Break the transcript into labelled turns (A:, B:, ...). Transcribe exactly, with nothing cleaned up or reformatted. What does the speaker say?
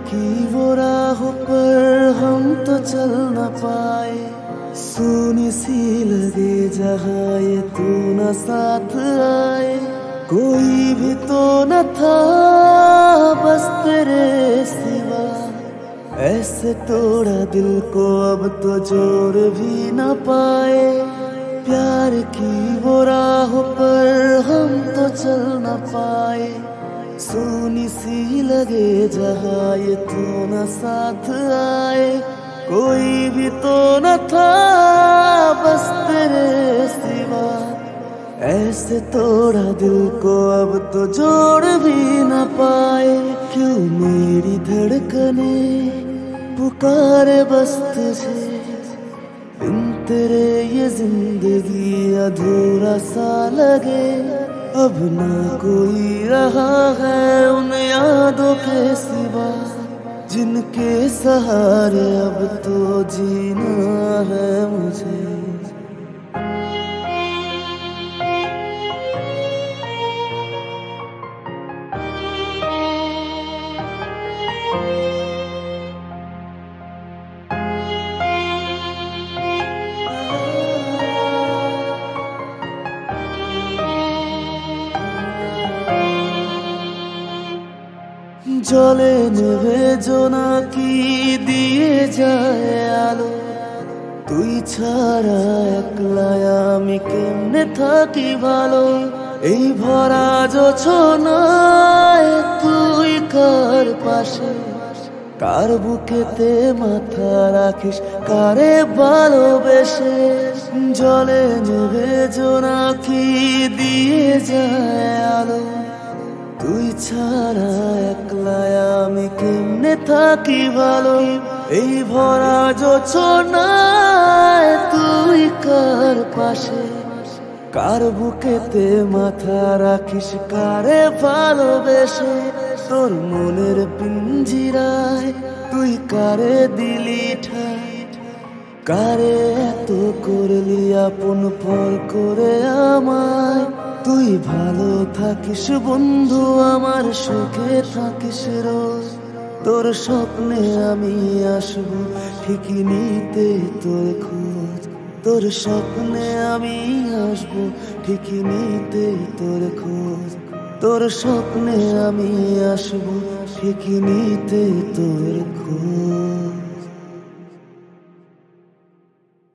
A: की वो राह पर हम तो चल न पाए, सूनी सी लगे जहाँ ये तू न साथ आए। कोई भी तो न था बस तेरे सिवा, ऐसे तोड़ा दिल को अब तो जोड़ भी न पाए। प्यार की वो राह पर हम तो चल न पाए, सूनी सी लगे जहाँ ये तू न साथ आए। कोई भी तो न था बस तेरे सिवा, ऐसे तोड़ा दिल को अब तो जोड़ भी न पाए। क्यों मेरी धड़कने पुकारे बस तुझे, बिन तेरे ये जिंदगी अधूरा सा लगे। अब ना कोई रहा है उन यादों के सिवा, जिनके सहारे अब तो जीना है मुझे। জলে নেভে জোনাকি দিয়ে যায় আলো, তুই ছাড়া একলা আমি কেমনে থাকি ভালো। এই ভরা জোছনায় তুই কার পাশে, কার বুকেতে মাথা রাখিস, কারে ভালোবেসে। জলে নেভে জোনাকি দিয়ে যায় আলো, তুই ছাড়া একলা আমি কেমনে থাকি ভালো। এই ভরা জোছনায় তুই কার পাশে, কার বুকেতে মাথা রাখিস, কারে ভালোবেসে। তোর মনের পিঞ্জিরায় তুই কারে দিলি ঠাই, কারে এত করলি আপন পর করে আমায়। তুই ভালো থাকিস বন্ধু আমার, সুখে থাকিস রোজ। তোর স্বপ্নে আমি আসবো ঠিকই নিতে তোর খোঁজ, তোর স্বপ্নে আমি আসবো ঠিকই নিতে তোর খোঁজ। তোর স্বপ্নে আমি আসবো ঠিকই নিতে তোর খোঁজ।